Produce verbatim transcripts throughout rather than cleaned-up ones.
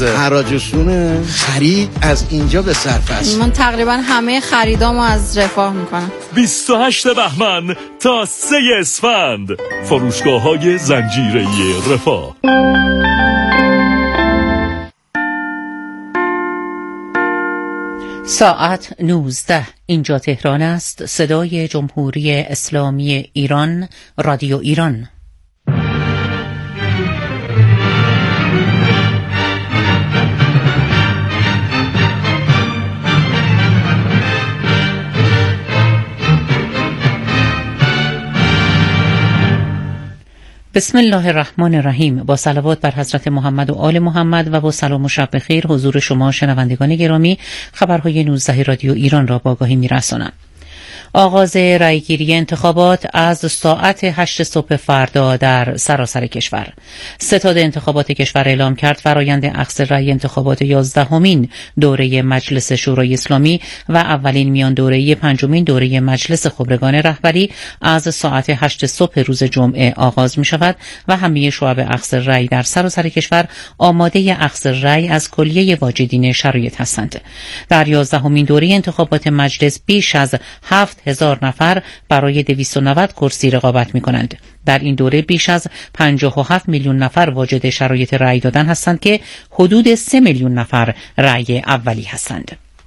حراج رسوم خرید از اینجا به صرف است. من تقریبا همه خریدامو از رفاه میکنم. بیست و هشتم بهمن تا سوم اسفند، فروشگاه‌های زنجیره‌ای رفاه. ساعت نوزده، اینجا تهران است. صدای جمهوری اسلامی ایران، رادیو ایران. بسم الله الرحمن الرحیم. با صلوات بر حضرت محمد و آل محمد و با سلام و شب بخیر حضور شما شنوندگان گرامی، خبرهای نوزده رادیو ایران را با آگاهی می‌رسانم. آغاز رأیگیری انتخابات از ساعت هشت صبح فردا در سراسر کشور. ستاد انتخابات کشور اعلام کرد فرآیند اخذ رأی انتخابات یازدهمین دوره مجلس شورای اسلامی و اولین میان دوره پنجمین دوره مجلس خبرگان رهبری از ساعت هشت صبح روز جمعه آغاز می شود و همه شعب اخذ رأی در سراسر کشور آماده اخذ رأی از کلیه واجدین شرایط هستند. در یازدهمین دوره انتخابات مجلس بیش از هفت هزار نفر برای دویست و نود کرسی رقابت می کنند. در این دوره بیش از پنجاه و هفت میلیون نفر واجد شرایط رأی دادن هستند که حدود سه میلیون نفر رأی اولی هستند.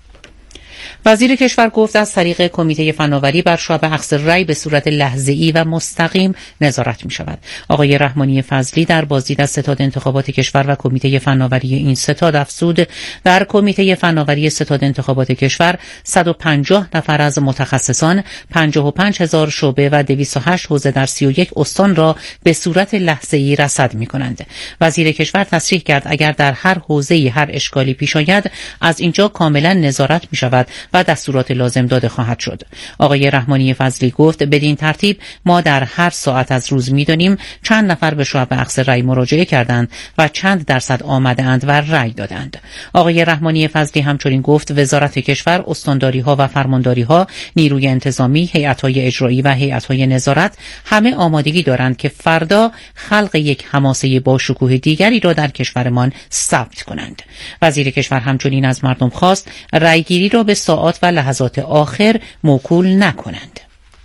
وزیر کشور گفت از طریق کمیته فناوری بر شعب اخذ رأی به صورت لحظه‌ای و مستقیم نظارت می شود. آقای رحمانی فضلی در بازدید از ستاد انتخابات کشور و کمیته فناوری این ستاد افزود در کمیته فناوری ستاد انتخابات کشور صد و پنجاه نفر از متخصصان، پنجاه و پنج هزار شعبه و دویست و هشت حوزه در سی و یک استان را به صورت لحظه‌ای رصد می کنند. وزیر کشور تصریح کرد اگر در هر حوزه‌ای هر اشکالی پیش آید از اینجا کاملا نظارت می شود و دستورات لازم داده خواهد شد. آقای رحمانی فضلی گفت بدین ترتیب ما در هر ساعت از روز می‌دانیم چند نفر به شعب اخذ رأی مراجعه کردند و چند درصد آمده‌اند و رأی دادند. آقای رحمانی فضلی همچنین گفت وزارت کشور، استانداری‌ها و فرمانداری‌ها، نیروی انتظامی، هیئت‌های اجرایی و هیئت‌های نظارت همه آمادگی دارند که فردا خلق یک حماسه با شکوه دیگری را در کشورمان ثبت کنند. وزیر کشور همچنین از مردم خواست رأیگیری را به ساعات و لحظات آخر موکول نکنند.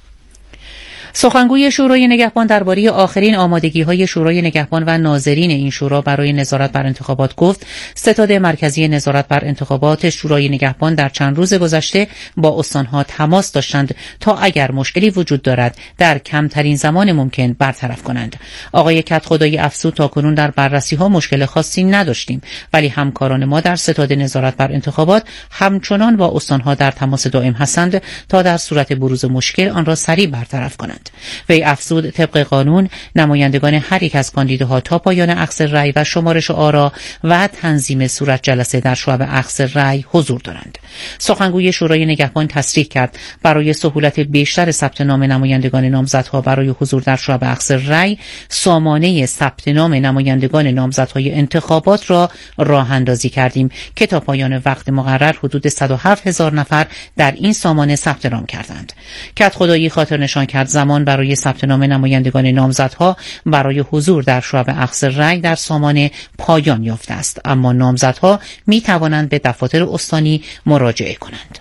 سخنگوی شورای نگهبان درباره آخرین آمادگی‌های شورای نگهبان و ناظرین این شورا برای نظارت بر انتخابات گفت ستاد مرکزی نظارت بر انتخابات شورای نگهبان در چند روز گذشته با استان‌ها تماس داشتند تا اگر مشکلی وجود دارد در کمترین زمان ممکن برطرف کنند. آقای کدخدایی افزود تاکنون در بررسی‌ها مشکل خاصی نداشتیم، ولی همکاران ما در ستاد نظارت بر انتخابات همچنان با استان‌ها در تماس دائم هستند تا در صورت بروز مشکل آن را سریع برطرف کنند. وی افزود طبق قانون نمایندگان هر یک از کاندیداها تا پایان اخذ رأی و شمارش آرا و تنظیم صورت جلسه در شعب اخذ رأی حضور دارند. سخنگوی شورای نگهبان تصریح کرد برای سهولت بیشتر ثبت نام نمایندگان نامزدها برای حضور در شعب اخذ رأی سامانه ثبت نام نمایندگان نامزدهای انتخابات را راه اندازی کردیم که تا پایان وقت مقرر حدود صد و هفت هزار نفر در این سامانه ثبت نام کردند. کدخدایی خاطر نشان کرد زمان برای ثبت نام نمایندگان نامزدها برای حضور در شعب اخذ رأی در سامانه پایان یافته است، اما نامزدها می توانند به دفاتر استانی مراجعه کنند.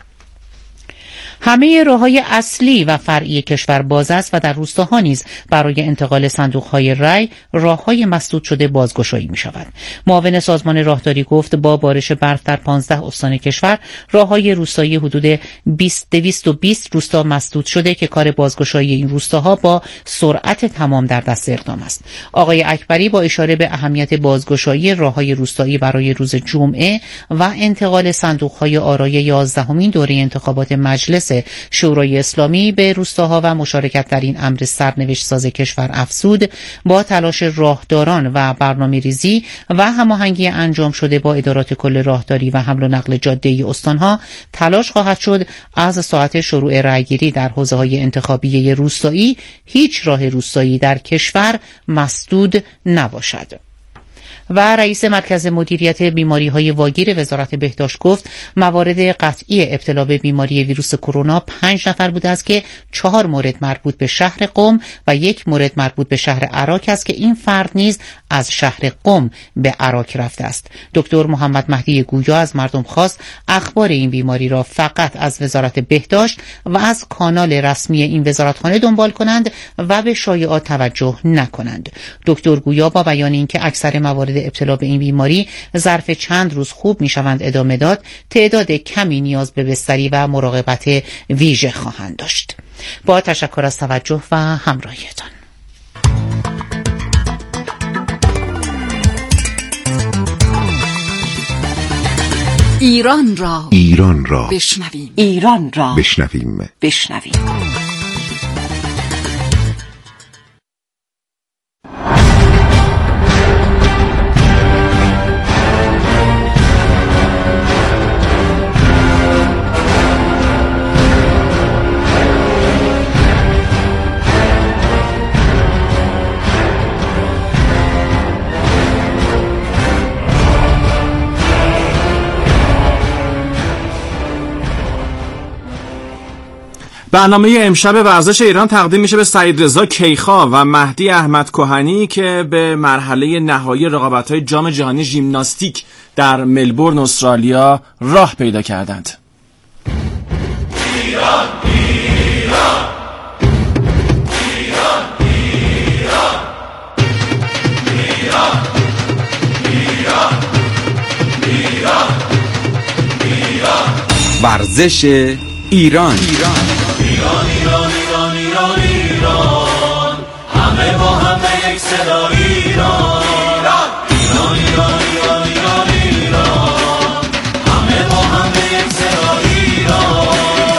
همه راه‌های اصلی و فرعی کشور باز است و در روستاها نیز برای انتقال صندوق‌های رأی راه‌های مسدود شده بازگشایی می‌شود. معاون سازمان راهداری گفت با بارش برف در پانزده استان کشور راه‌های روستایی حدود دویست و بیست روستا مسدود شده که کار بازگشایی این روستاها با سرعت تمام در دست اقدام است. آقای اکبری با اشاره به اهمیت بازگشایی راه‌های روستایی برای روز جمعه و انتقال صندوق‌های آرای یازدهمین دوره انتخابات مجلس شورای اسلامی به روستاها و مشارکت در این امر سرنوشت ساز کشور افزود با تلاش راهداران و برنامه‌ریزی و هماهنگی انجام شده با ادارات کل راهداری و حمل و نقل جاده‌ای استانها تلاش خواهد شد از ساعت شروع رأیگیری در حوزه‌های انتخابی روستایی هیچ راه روستایی در کشور مسدود نباشد. و رئیس مرکز مدیریت بیماری‌های واگیر وزارت بهداشت گفت موارد قطعی ابتلا به بیماری ویروس کرونا پنج نفر بوده است که چهار مورد مربوط به شهر قم و یک مورد مربوط به شهر عراق است که این فرد نیز از شهر قم به عراق رفته است. دکتر محمد مهدی گویا از مردم خواست اخبار این بیماری را فقط از وزارت بهداشت و از کانال رسمی این وزارتخانه دنبال کنند و به شایعات توجه نکنند. دکتر گویا با بیان اینکه اکثر موارد ابتلا به این بیماری ظرف چند روز خوب میشوند ادامه داد، تعداد کمی نیاز به بستری و مراقبت ویژه خواهند داشت. با تشکر از توجه و همراهیتان. ایران را ایران را بشنویم. ایران را بشنویم بشنویم. برنامه امشب ورزش ایران تقدیم میشه به سعید رضا کیخا و مهدی احمد کهنی که به مرحله نهایی رقابت‌های جام جهانی ژیمناستیک در ملبورن استرالیا راه پیدا کردند. ایران ایران ایران ایران ایران ایران ایران ورزش ایران ایران ایران ایران ایران ایران ایران همه با همه یک صدا ایران ایران ایران ایران ایران ایران همه با همه یک صدا ایران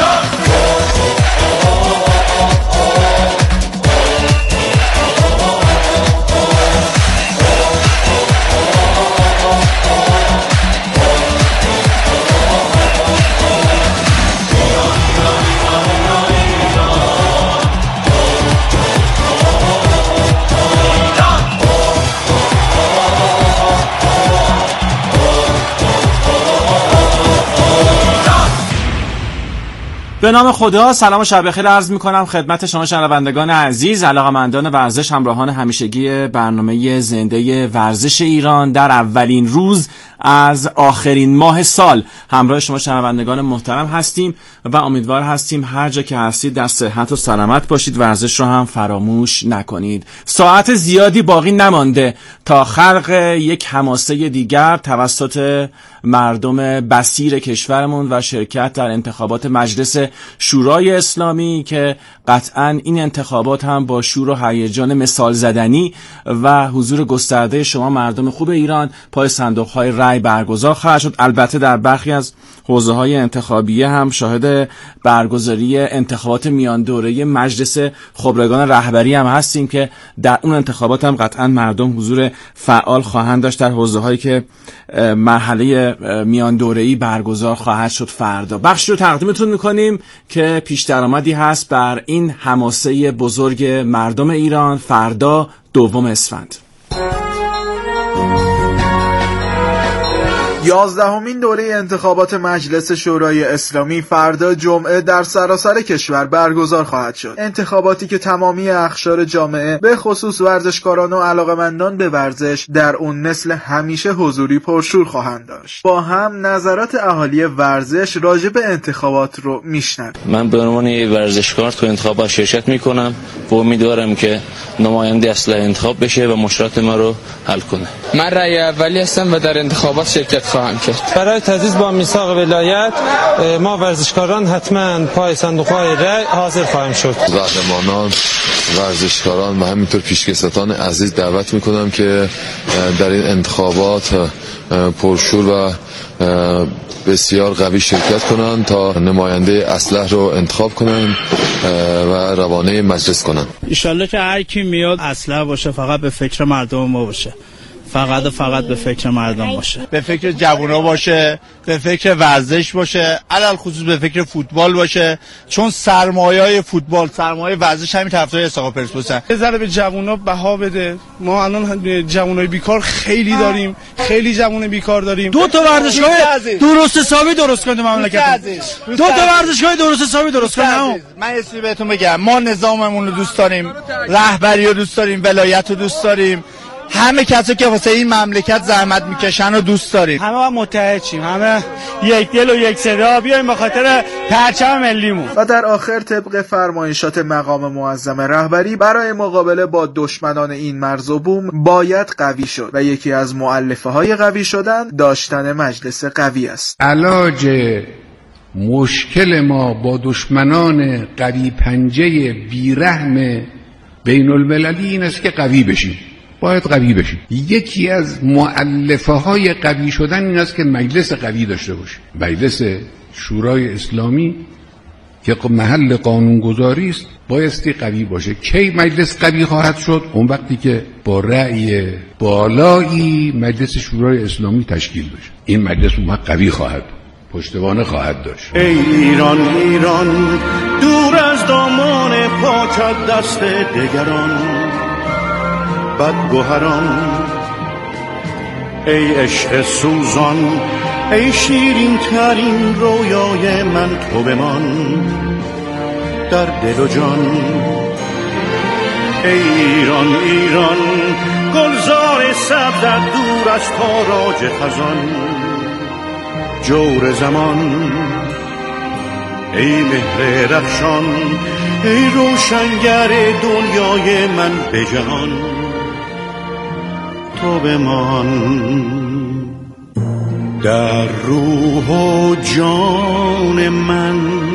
به نام خدا، سلام و شب بخیر عرض می‌کنم خدمت شما شنوندگان عزیز، علاقه‌مندان ورزش، همراهان همیشگی برنامه زنده ورزش ایران در اولین روز از آخرین ماه سال. همراه شما شنوندگان محترم هستیم و امیدوار هستیم هر جا که هستید در صحت و سلامت باشید، ورزش رو هم فراموش نکنید. ساعت زیادی باقی نمانده تا خلق یک حماسه دیگر توسط مردم بصیر کشورمون و شرکت در انتخابات مجلس شورای اسلامی که قطعاً این انتخابات هم با شور و هیجان مثال زدنی و حضور گسترده شما مردم خوب ایران پای صندوق‌های رای برگزار خواهد شد. البته در برخی از حوزه‌های انتخابیه هم شاهد برگزاری انتخابات میان دوره مجلس خبرگان رهبری هم هستیم که در اون انتخابات هم قطعاً مردم حضور فعال خواهند داشت در حوزه‌هایی که مرحله میان دوره‌ای برگزار خواهد شد فردا. بخشی رو تقدیمتون می‌کنیم که پیش درآمدی هست بر این حماسه بزرگ مردم ایران فردا دوم اسفند. یازدهمین دوره انتخابات مجلس شورای اسلامی فردا جمعه در سراسر کشور برگزار خواهد شد. انتخاباتی که تمامی اقشار جامعه به خصوص ورزشکاران و علاقه‌مندان به ورزش در اون مثل همیشه حضوری پرشور خواهند داشت. با هم نظرات اهالی ورزش راجع به انتخابات رو میشنویم. من به عنوان ورزشکار تو انتخابات شرکت میکنم و امیدوارم که نماینده اصل انتخاب بشه و مشکلات ما رو حل کنه. من رأی اولی هستم و در انتخابات شرکت خواهم کرد. برای تضییع با میثاق ولایت ما ورزشکاران حتما پای صندوق‌های رای حاضر خواهیم شد. قهرمانان، ورزشکاران و همینطور پیشکسوتان عزیز دعوت میکنم که در این انتخابات پرشور و بسیار قوی شرکت کنند تا نماینده اصلح رو انتخاب کنند و روانه مجلس کنند. ان شاءالله که هر کی میاد اصلح باشه، فقط به فکر مردم ما باشه. فقط و فقط به فکر مردم باشه، به فکر جوونا باشه، به فکر ورزش باشه، علل خصوص به فکر فوتبال باشه، چون سرمایه‌های فوتبال، سرمایه ورزش همین طرفدار اسحاق پرسپولیسن. یه ذره به جوونا بها بده. ما الان جوونای بیکار خیلی داریم، خیلی جوون بیکار داریم. دو تا ورزشگاه درست حسابی درست کنه مملکت. دو تا ورزشگاه درست حسابی درست کنه. من یه چیزی بهتون بگم، ما نظاممون رو دوست داریم، رهبری رو دوست داریم، ولایت رو دوست داریم، همه کسایی که واسه این مملکت زحمت میکشن رو دوست داریم. همه با متحد شیم، همه یک دل و یک صدا بیایم به خاطر پرچم ملیمون. و در آخر طبق فرمایشات مقام معظم رهبری برای مقابله با دشمنان این مرز و بوم باید قوی شد و یکی از مؤلفه های قوی شدن داشتن مجلس قوی است. علاج مشکل ما با دشمنان قوی پنجه بیرحم بین المللی این است که قوی بشیم، باید قوی بشیم. یکی از مؤلفه های قوی شدن این است که مجلس قوی داشته باشیم. مجلس شورای اسلامی که محل قانونگذاری است بایستی قوی باشه. کی مجلس قوی خواهد شد؟ اون وقتی که با رأی بالایی مجلس شورای اسلامی تشکیل بشه. این مجلس اون وقت قوی خواهد، پشتوانه خواهد داشت. ای ایران ایران دور از دامان پاکت دست دگران بدگوهران، ای عشق سوزان، ای شیرین ترین رویای من تو بمان در دل و جان. ای ایران ایران گلزار سبز دور از تاراج خزان، جور زمان، ای مهر رخشان، ای روشنگر دنیای من به جهان تو بمان در روح و جان من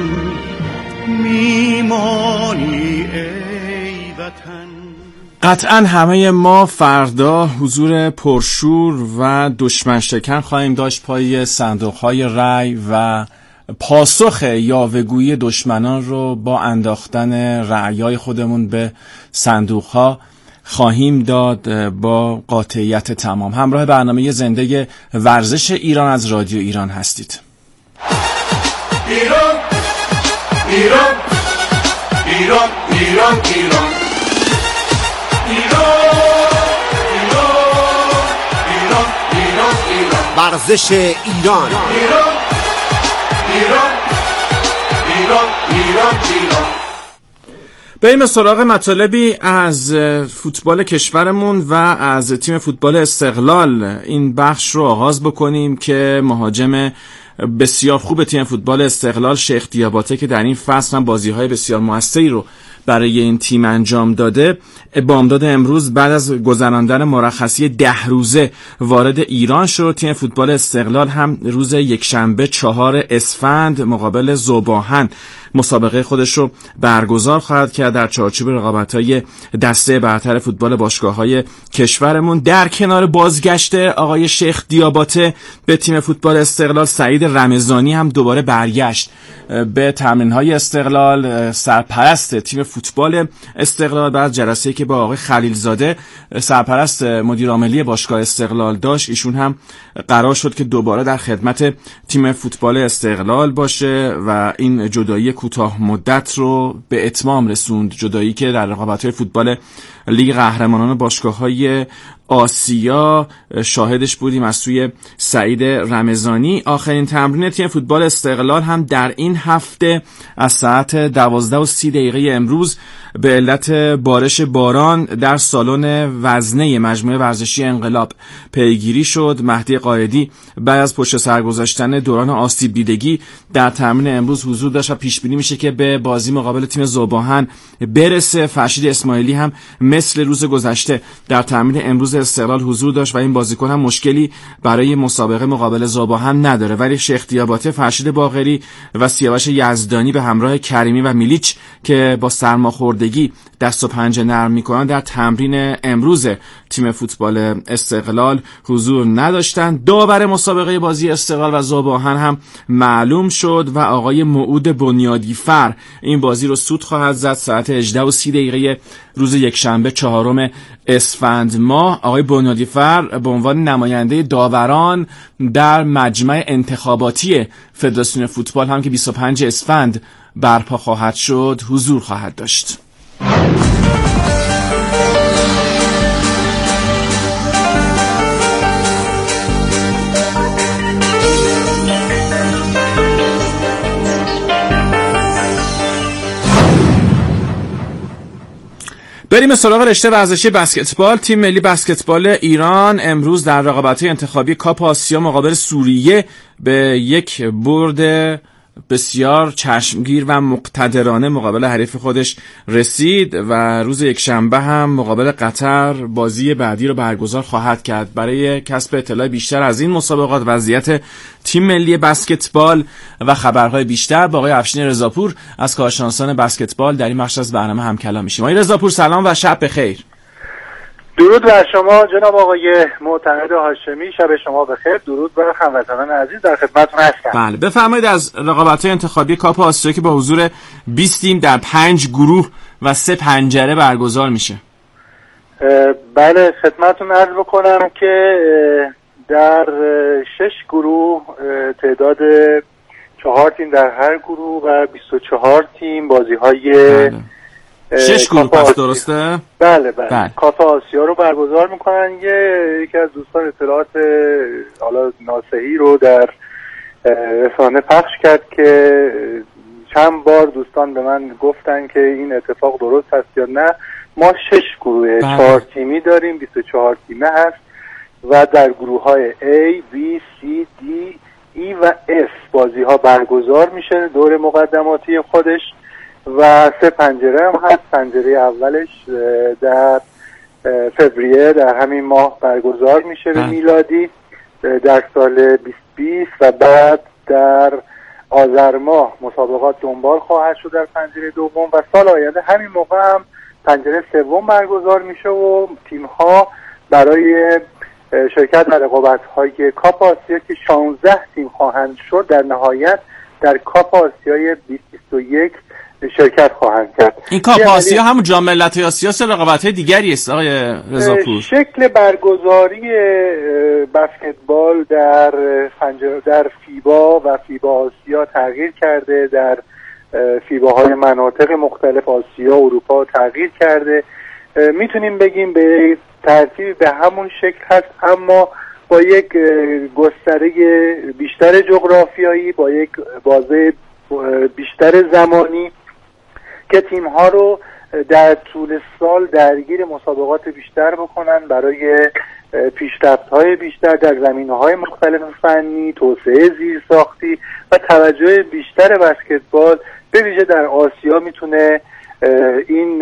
میمانی ای وطن. قطعا همه ما فردا حضور پرشور و دشمن شکن خواهیم داشت پای صندوق‌های رای و پاسخ یاوه‌گویی دشمنان رو با انداختن رأیای خودمون به صندوق‌ها خواهیم داد با قاطعیت تمام. همراه برنامه زنده ورزش ایران از رادیو ایران هستید. ایران ایران ایران ایران ایران ایران ایران ایران ورزش ایران ایران ایران ایران ایران ایران. بریم سراغ مطالبی از فوتبال کشورمون و از تیم فوتبال استقلال. این بخش رو آغاز بکنیم که مهاجم بسیار خوب تیم فوتبال استقلال شیخ دیاباته که در این فصل هم بازی‌های بسیار موثری رو برای این تیم انجام داده، بامداد امروز بعد از گذراندن مرخصی ده روزه وارد ایران شد. تیم فوتبال استقلال هم روز یکشنبه چهار اسفند مقابل ذوب‌آهن مسابقه خودش رو برگزار خواهد کرد در چارچوب رقابت‌های دسته برتر فوتبال باشگاه‌های کشورمون. در کنار بازگشت آقای شیخ دیاباته به تیم فوتبال استقلال، سعید رمضانی هم دوباره برگشت به تمرین‌های استقلال. سرپرست تیم فوتبال استقلال بعد جلسه‌ای که با آقای خلیلزاده سرپرست مدیر عاملی باشگاه استقلال داشت، ایشون هم قرار شد که دوباره در خدمت تیم فوتبال استقلال باشه و این جدایی کوتاه مدت رو به اتمام رسوند. جدایی که در رقابت‌های فوتبال لیگ قهرمانان باشگاه‌های آسیا شاهدش بودیم از سوی سعید رمضانی. آخرین تمرین تیم فوتبال استقلال هم در این هفته از ساعت دوازده و سی دقیقه امروز به علت بارش باران در سالن وزنه مجموعه ورزشی انقلاب پیگیری شد. مهدی قائدی بعد از پشت سر گذاشتن دوران آسیب دیدگی در تمرین امروز حضور داشت و پیش بینی میشه که به بازی مقابل تیم ذوب‌آهن برسه. فرشید اسماعیلی هم مثل روز گذشته در تمرین امروز استقلال حضور داشت و این بازیکن هم مشکلی برای مسابقه مقابل ذوب‌آهن نداره، ولی شیخ دیاباته، فرشید باقری و سیاوش یزدانی به همراه کریمی و میلیچ که با سرماخوردگی دست و پنجه نرم میکنن در تمرین امروز تیم فوتبال استقلال حضور نداشتند. داور مسابقه بازی استقلال و ذوب‌آهن هم معلوم شد و آقای موعود بنیادی فر این بازی رو سود خواهد زد ساعت هجده و سی دقیقه روز یکشنبه چهارم اسفند ماه آقای بنیادیفر به عنوان نماینده داوران در مجمع انتخاباتی فدراسیون فوتبال هم که بیست و پنجم اسفند برپا خواهد شد حضور خواهد داشت. بریم سراغ رشته ورزشی بسکتبال. تیم ملی بسکتبال ایران امروز در رقابت‌های انتخابی کاپ آسیا مقابل سوریه به یک برد بسیار چشمگیر و مقتدرانه مقابل حریف خودش رسید و روز یکشنبه هم مقابل قطر بازی بعدی رو برگزار خواهد کرد. برای کسب اطلاع بیشتر از این مسابقات، وضعیت تیم ملی بسکتبال و خبرهای بیشتر با آقای افشین رضاپور از کارشناسان بسکتبال در این بخش از برنامه هم کلام میشیم. آقای رضاپور سلام و شب بخیر. درود بر شما جناب آقای معتمد هاشمی، شب شما بخیر. درود بر هموطنان عزیز، در خدمتتون هستم. بله بفرمایید از رقابت‌های انتخابی کاپ آسیا که با حضور بیست تیم در پنج گروه و سه پنجره برگزار میشه. بله خدمتتون عرض بکنم که در شش گروه تعداد چهار تیم در هر گروه و بیست و چهار تیم بازی‌های بله. شش گروه پس درسته؟ بله بله, بله. کاپ آسیا رو برگزار میکنن. یه یکی از دوستان اطلاعات حالا ناصحی رو در رسانه پخش کرد که چند بار دوستان به من گفتن که این اتفاق درست هست یا نه. ما شش گروه بله. چهار تیمی داریم، بیست و چهار تیمه هست و در گروه های A, B, C, D, E و F بازی ها برگزار میشه دور مقدماتی خودش و سه پنجره هم هست. پنجره اولش در فوریه در همین ماه برگزار میشه به میلادی در سال بیست بیست و بعد در آذر ماه مسابقات دنبال خواهد شد در پنجره دوم و سال آینده همین موقع هم پنجره سوم برگزار میشه و تیم ها برای شرکت در رقابت‌های کاپ آسیا که شانزده تیم خواهند شد در نهایت در کاپ آسیای بیست بیست و یک شرکت خواهند کرد. این کاپ آسیا همون جام ملت‌های آسیا است، رقابت‌های دیگری است آقای رضاپور؟ شکل برگزاری بسکتبال در فنجر در فیبا و فیبا آسیا تغییر کرده، در فیباهای مناطق مختلف آسیا و اروپا تغییر کرده. میتونیم بگیم به ترتیب به همون شکل هست، اما با یک گستره بیشتر جغرافیایی، با یک بازه بیشتر زمانی که تیم ها رو در طول سال درگیر مسابقات بیشتر بکنن برای پیشرفت های بیشتر در زمینه های مختلف فنی، توسعه زیرساختی و توجه بیشتر بسکتبال به ویژه در آسیا میتونه این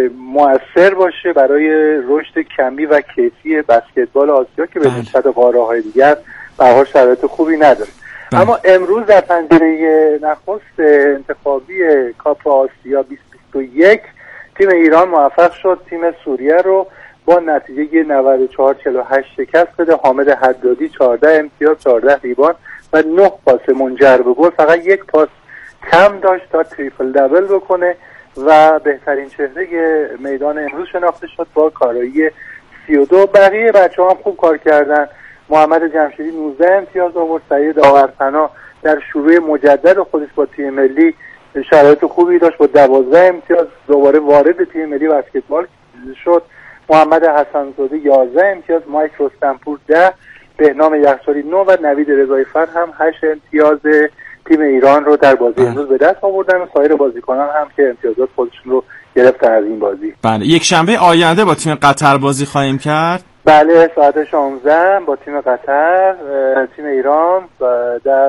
مؤثر باشه برای رشد کمی و کیفی بسکتبال آسیا که به نسبت قاره‌های دیگر به هر حال شرایط خوبی نداره. بله. اما امروز در پنجره نخست انتخابی کاپ آسیا بیست بیست و یک تیم ایران موفق شد تیم سوریه رو با نتیجه نود و چهار چهل و هشت شکست بده. حامد حدادی چهارده امتیاز، چهارده ریبان و نه پاس منجر به گل، فقط یک پاس کم داشت تا تریپل دبل بکنه و بهترین چهره میدان امروز شناخته شد با کارایی سی و دو. بقیه بچه ها هم خوب کار کردن. محمد جمشیدی نوزده امتیاز آورد. سعید داورپنا در شروع مجدد خودش با تیم ملی شرایط خوبی داشت، با دوازده امتیاز دوباره وارد تیم ملی بسکتبال شد. محمد حسن‌زاده یازده امتیاز، مایک رستمپور ده، بهنام یخچالی نه و نوید رضایی‌فر هم هشت امتیاز تیم ایران رو در بازی امروز به دست آوردن و سایر بازیکنان هم که امتیازات خودشون رو گرفتن از این بازی. بله، یک شنبه آینده با تیم قطر بازی خواهیم کرد. بله، ساعت شانزده با تیم قطر. تیم ایران در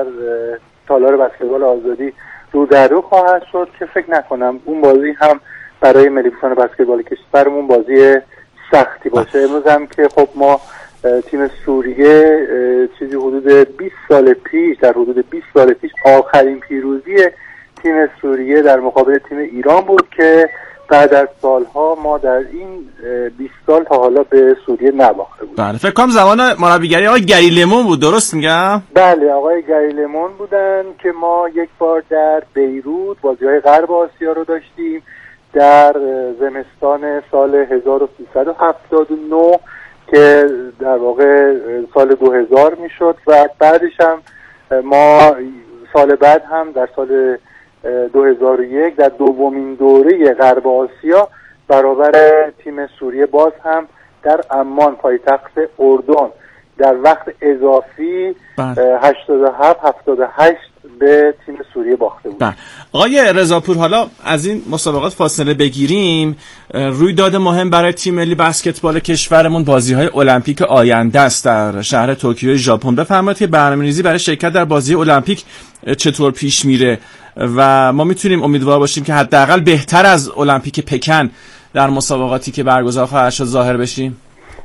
تالار بسکتبال آزادی رو در رو خواهد شد که فکر نکنم اون بازی هم برای ملی‌بوسان بسکتبال کشورمون بازی سختی باشه. امروز هم که خب ما تیم سوریه چیزی حدود بیست سال پیش در حدود بیست سال پیش آخرین پیروزی تیم سوریه در مقابل تیم ایران بود که بعد از سالها ما در این بیست سال تا حالا به سوریه نباخته بود. بله، فکر کنم زمان مربیگری آقای گریلمون بود، درست میگم؟ بله، آقای گریلمون بودن که ما یک بار در بیروت بازی‌های غرب آسیا رو داشتیم. در زمستان سال هزار و سیصد و هفتاد و نه که در واقع سال دو هزار میشد و بعدش هم ما سال بعد هم در سال دو هزار و یک در دومین دوره غرب آسیا برابر تیم سوریه باز هم در عمان پایتخت اردن در وقت اضافی هشتاد و هفت هفتاد و هشت به تیم سوریه باخته بود. بله. آقای رضاپور، حالا از این مسابقات فاصله بگیریم، رویداد مهم برای تیم ملی بسکتبال کشورمون بازی‌های المپیک آینده است در شهر توکیو ژاپن. بفرمایید که برنامه‌ریزی برای شرکت در بازی المپیک چطور پیش میره و ما میتونیم امیدوار باشیم که حداقل بهتر از المپیک پکن در مسابقاتی که برگزار خواهد شد ظاهر بشیم؟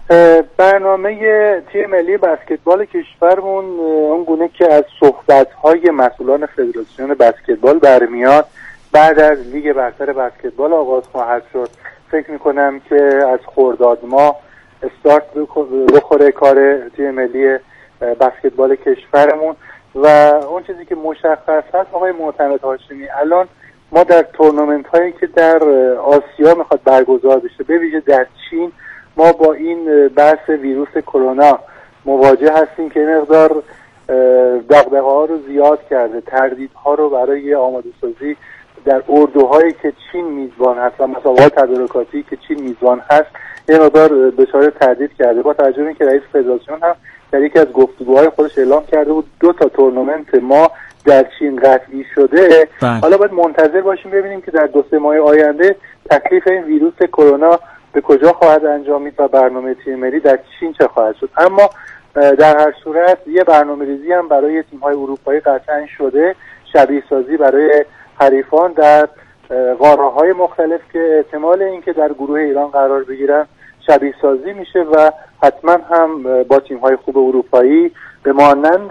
برنامه تیم ملی بسکتبال کشورمون اون گونه که از صحبت‌های مسئولان فدراسیون بسکتبال برمیاد بعد از لیگ برتر بسکتبال آغاز خواهد شد. فکر میکنم که از خرداد ماه استارت بخوره کار تیم ملی بسکتبال کشورمون و اون چیزی که مشخص هست آقای معتمد هاشمی، الان ما در تورنمنت هایی که در آسیا میخواد برگزار بشه به ویژه در چین ما با این بحث ویروس کرونا مواجه هستیم که این مقدار دغدغه ها رو زیاد کرده، تردیدها رو برای آماده سازی در اردوهایی که چین میزبان هست و مسابقات تدارکاتی که چین میزبان هست این مقدار دچار تردید کرده. با توجه به اینکه رئیس فدراسیون هم در یکی از گفتگوهای خودش اعلام کرده بود دو تا تورنمنت ما در چین قطعی شده، بله. حالا باید منتظر باشیم ببینیم که در دو سه ماه آینده تکلیف این ویروس کرونا به کجا خواهد انجامید و برنامه تیم ملی در چین چه خواهد شد. اما در هر صورت یه برنامه‌ریزی هم برای تیم‌های اروپایی قطعا شده، شبیه سازی برای حریفان در قاره‌های مختلف که احتمال اینکه در گروه ایران قرار بگیرن شبیه سازی میشه و حتما هم با تیم‌های خوب اروپایی به مانند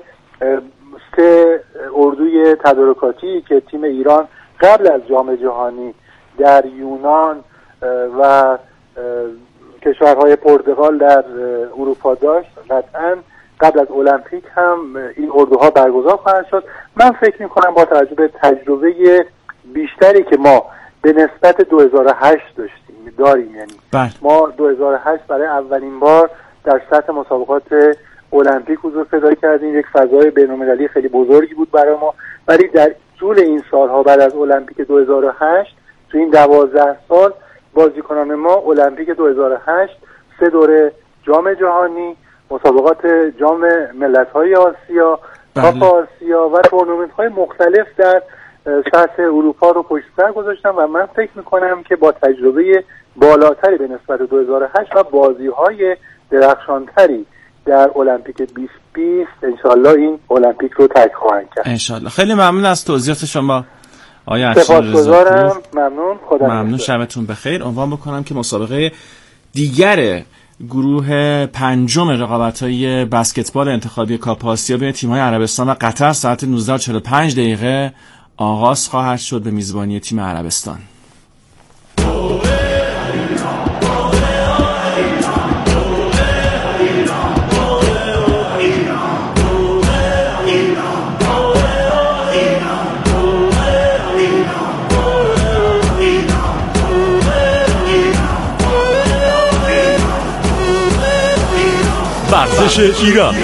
سه اردوی تدارکاتی که تیم ایران قبل از جام جهانی در یونان و کشورهای پرتغال در اروپا داشت، قطعا قبل از المپیک هم این اردوها برگزار خواهد شد. من فکر می‌کنم با توجه به تجربه بیشتری که ما به نسبت دو هزار و هشت داشتیم داریم، یعنی بله. ما دو هزار و هشت برای اولین بار در سطح مسابقات المپیک حضور پیدا کردیم، یک فضای بین‌المللی خیلی بزرگی بود برای ما، ولی در طول این سالها بعد از المپیک دو هزار و هشت تو این دوازده سال بازیکنان ما المپیک دو هزار و هشت، سه دوره جام جهانی، مسابقات جام ملت‌های آسیا، کاپ آسیا و تورنمنت‌های مختلف در سطح اروپا رو پشت سر گذاشتن و من فکر می‌کنم که با تجربه بالاتری به نسبت دو هزار و هشت و بازی‌های درخشانتری در المپیک بیست بیست انشالله این المپیک رو تک خواهند کرد. انشالله. خیلی ممنون از توضیحات شما آیا سپاسگزارم. ممنون. خدا ممنون. شبتون بخیر. عنوان بکنم که مسابقه دیگر گروه پنجم رقابت‌های بسکتبال انتخابی کاپ آسیا بین تیم‌های عربستان و قطر ساعت نوزده و چهل و پنج دقیقه آغاز خواهد شد به میزبانی تیم عربستان. ورزش ایران.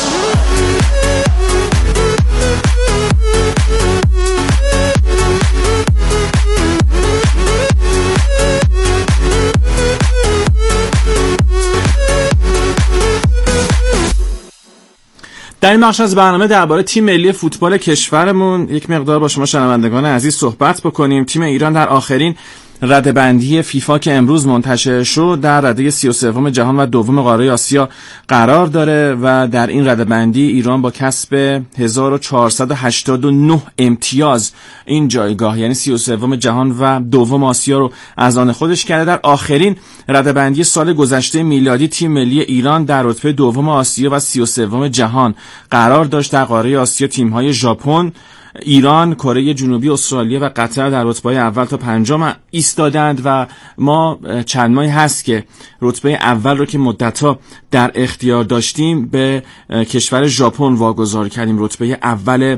در این بخش از برنامه درباره تیم ملی فوتبال کشورمون یک مقدار با شما شنوندگان عزیز صحبت بکنیم. تیم ایران در آخرین رده‌بندی فیفا که امروز منتشر شد در رده سی و سوم جهان و دوم قاره آسیا قرار داره و در این رده‌بندی ایران با کسب هزار و چهارصد و هشتاد و نه امتیاز این جایگاه یعنی سی و سوم جهان و دوم آسیا رو از آن خودش کرده. در آخرین رده‌بندی سال گذشته میلادی تیم ملی ایران در رتبه دوم آسیا و سی و سوم جهان قرار داشت. در قاره آسیا تیم‌های ژاپن، ایران، کره جنوبی، استرالیا و قطر در رتبه اول تا پنجم ایستادند و ما چند ماهی هست که رتبه اول رو که مدت‌ها در اختیار داشتیم به کشور ژاپن واگذار کردیم. رتبه اول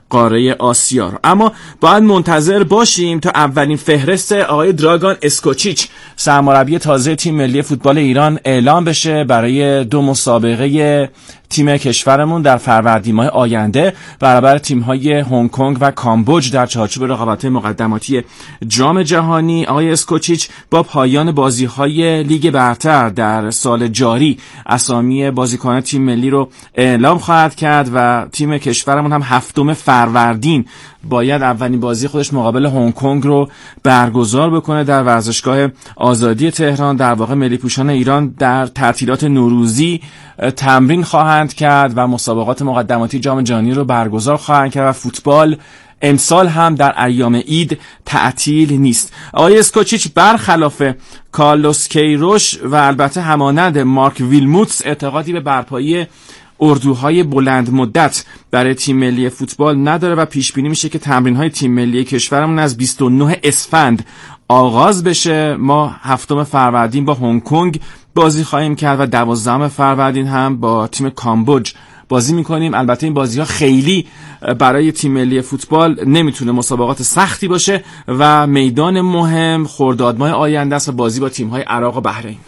قاره آسیا رو. اما باید منتظر باشیم تا اولین فهرست آقای دراگان اسکوچیچ سرمربی تازه تیم ملی فوتبال ایران اعلام بشه برای دو مسابقه تیم کشورمون در فروردین ماه آینده برابر تیم‌های هنگ کنگ و کامبوج در چارچوب رقابت‌های مقدماتی جام جهانی. آقای اسکوچیچ با پایان بازی‌های لیگ برتر در سال جاری اسامی بازیکنان تیم ملی رو اعلام خواهد کرد و تیم کشورمون هم هفتم فروردین باید اولین بازی خودش مقابل هنگ کنگ رو برگزار بکنه در ورزشگاه آزادی تهران. در واقع ملی پوشان ایران در تعطیلات نوروزی تمرین خواهند کرد و مسابقات مقدماتی جام جهانی رو برگزار خواهند کرد و فوتبال امسال هم در ایام عید تعطیل نیست. آقای اسکوچیچ برخلاف کارلوس کیروش و البته همانند مارک ویلموتس اعتقادی به برپایی اردوهای بلند مدت برای تیم ملی فوتبال نداره و پیش بینی میشه که تمرین‌های تیم ملی کشورمون از بیست و نه اسفند آغاز بشه. ما هفتم فروردین با هنگ کنگ بازی خواهیم کرد و دوازدهم فروردین هم با تیم کامبوج بازی میکنیم. البته این بازی‌ها خیلی برای تیم ملی فوتبال نمیتونه مسابقات سختی باشه و میدان مهم خرداد ماه آینده است و بازی با تیم‌های عراق و بحرین.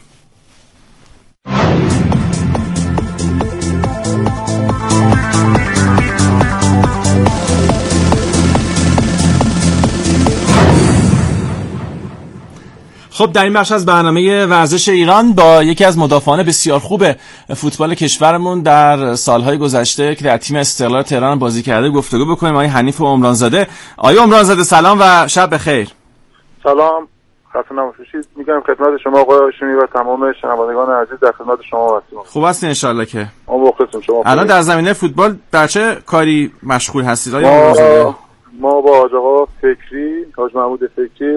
خب در این بخش از برنامه ورزش ایران با یکی از مدافعان بسیار خوب فوتبال کشورمون در سالهای گذشته که در تیم استقلال تهران بازی کرده گفتگو بکنیم. آقای حنیف عمرانزاده. آقای عمرانزاده سلام و شب بخیر. سلام، خسته نباشید. میگم خدمت شما آقای هاشمی و تمام شنوندگان عزیز در خدمت شما هستیم. خوب هستین ان شاء الله که؟ ما مخلصیم. شما الان در زمینه فوتبال در چه کاری مشغول هستید آقای عمرانزاده؟ ما با حاج آقا فکری، حاج محمود فکری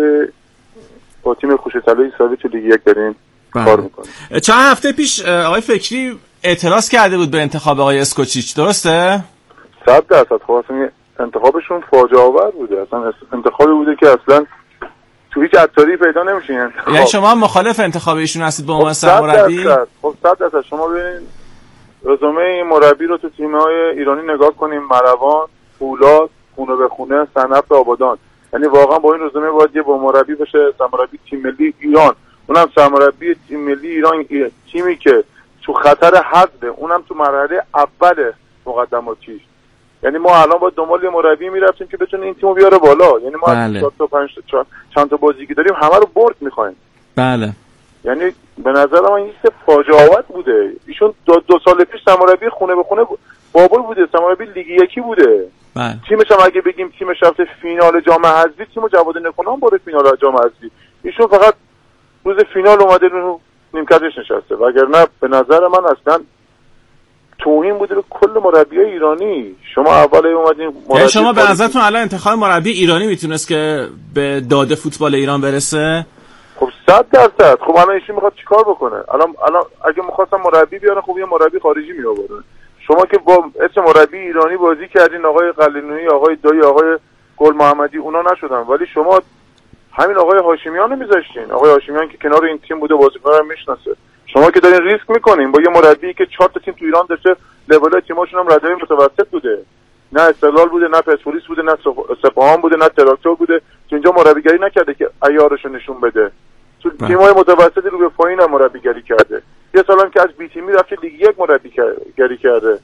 با تیم خوش‌طلایی ساوی تو لیگ یک داریم کار میکنیم. چند هفته پیش آقای فکری اعتراض کرده بود به انتخاب آقای اسکوچیچ، درسته؟ صد درصد. خب اصلا انتخابشون فاجعه آور بوده. اصلا انتخابی بوده که اصلا تو هیچ عطاری پیدا نمیشه. انتخاب. یعنی شما مخالف انتخاب ایشون هستید به عنوان سرمربی؟ خب صد درصد. شما ببینید رزومه این مربی رو تو تیم‌های ایرانی نگاه کنیم، مروان، فولاد، خونه به خونه، صنعت آبادان. یعنی واقعا با این رزومه باید یه با مربی بشه سرمربی تیم ملی ایران، اونم سرمربی تیم ملی ایران، تیمی که تو خطر حذف، اونم تو مرحله اول مقدماتیش. یعنی ما الان با دنبال یه مربی میرفتیم که بتونه این تیمو بیاره بالا. یعنی ما بله. چهار تا پنج تا چند تا بازیگی داریم همه رو برد می‌خوایم. بله. یعنی به نظر من این سه فاجعه آور بوده. ایشون دو, دو سال پیش سرمربی خونه به خونه بابل بوده، سرمربی لیگ یکی بوده. بله. تیمش هم اگه بگیم تیمش رفته فینال جام حذفی، تیمو جواد نکنان برده فینال جام حذفی. ایشون فقط روز فینال اومده رو نیمکتش نشسته. وگرنه به نظر من اصلا توهین بوده به کل مربیای ایرانی. شما اول اومدین مربی شما به نظرتون الان انتخاب مربی ایرانی میتونست که به داده فوتبال ایران برسه؟ خب صد درصد. خب الان ایشون میخواد چیکار بکنه؟ الان الان اگه می‌خواستن مربی بیارن، خب یه مربی خارجی میآوردن. شما که با اسم مربی ایرانی بازی کردین، آقای قلینویی، آقای دایی، آقای گل محمدی، اونا نشدن، ولی شما همین آقای هاشمیان رو میذاشتین. آقای هاشمیان که کنار این تیم بوده، بازیکن‌ها رو میشناسه. شما که دارین ریسک میکنین با یه مربی که چهار تا تیم تو ایران داشته، لول تیماشون هم ردای متوسط بوده. نه استقلال بوده، نه پرسپولیس بوده، نه سپاهان بوده، نه تراکتور بوده. تو اینجا مربیگری نکرده که عیارشو نشون بده. تو تیم‌های متوسطی رو به پایین هم مربیگری کرده. یه سالم که از بی تیمی رفت لیگ یک مربیگری کرده.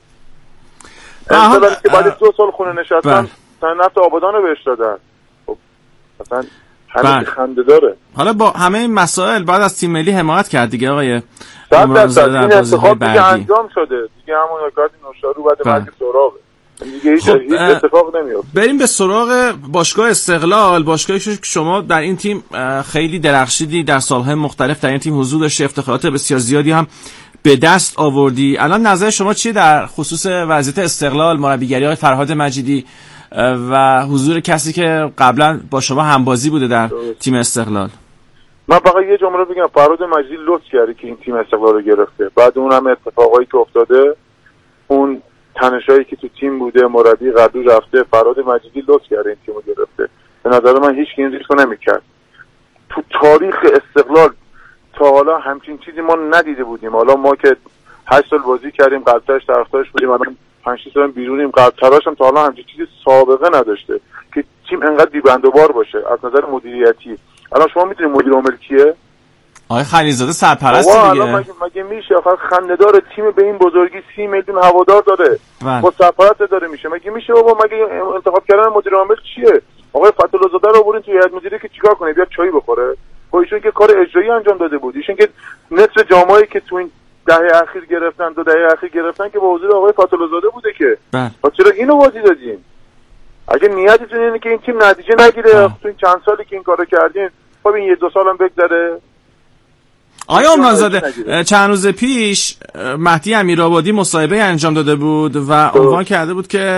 مثلا که بعد دو سال خونه نشستن صنعت آبادان رو بهش دادن. خب مثلا همین خنده داره. حالا با همه این مسائل بعد از تیم ملی حمایت کرد دیگه آقای عمرانزاده در انتخاب دیگه انجام شده. دیگه همون کارت نوشارو بعد مرگ سراغه. دیگه هیچ خب اتفاق نمیفته. بریم به سراغ باشگاه استقلال. باشگاهی که شما در این تیم خیلی درخشیدی، در سالهای مختلف در این تیم حضور داشتی، افتخارات بسیار زیادی هم به دست آوردی. الان نظر شما چیه در خصوص وضعیت استقلال، مربیگری های فرهاد مجیدی و حضور کسی که قبلا با شما همبازی بوده در تیم استقلال؟ من فقط یه جمله بگم، فرهاد مجیدی لطف کرده که این تیم استقلال رو گرفته. بعد اون هم اتفاقایی که افتاده، اون تنشایی که تو تیم بوده، مربی قبلی رفته، فرهاد مجیدی لطف کرده این تیمو گرفته. به نظر من هیچ کی این ریسکو نمی‌کرد. تو تاریخ استقلال تا حالا همچین چیزی ما ندیده بودیم. حالا ما که هشت سال بازی کردیم، قبلش طرفدارش بودیم، الان پنج شش سال بیرونیم، قطرش هم تا حالا همچین چیزی سابقه نداشته که تیم انقدر بی‌بندوبار باشه از نظر مدیریتی. الان شما میدونید مدیر عامل کیه؟ آقای خلیلزاده سرپرست دیگه. الان مگه مگه میشه آخر خنده‌دار تیم به این بزرگی سی میلیون هوادار داره با سرپرست داره میشه؟ مگه میشه بابا؟ مگه انتخاب کردن مدیر عامل چیه؟ آقای فتح‌الله زاده رو آوردین توی هیئت مدیره که چیکار کنه؟ بیاد چای بخوره؟ خب ایشون که کار اجرایی انجام داده بود. ایشون که نصف جامایی که تو این دهه اخیر گرفتن، دو دهه اخیر گرفتن که با حضور آقای فتح‌الله زاده بوده که. پس چرا اینو بازی دادین؟ اگه نیتتون اینه که این تیم نتیجه نگیره تو این چند سالی که این کارو کردین، خب این یه دو سالم بگذره. آیا عمرانزاده چند روز پیش مهدی امیرآبادی مصاحبه انجام داده بود و عنوان کرده بود که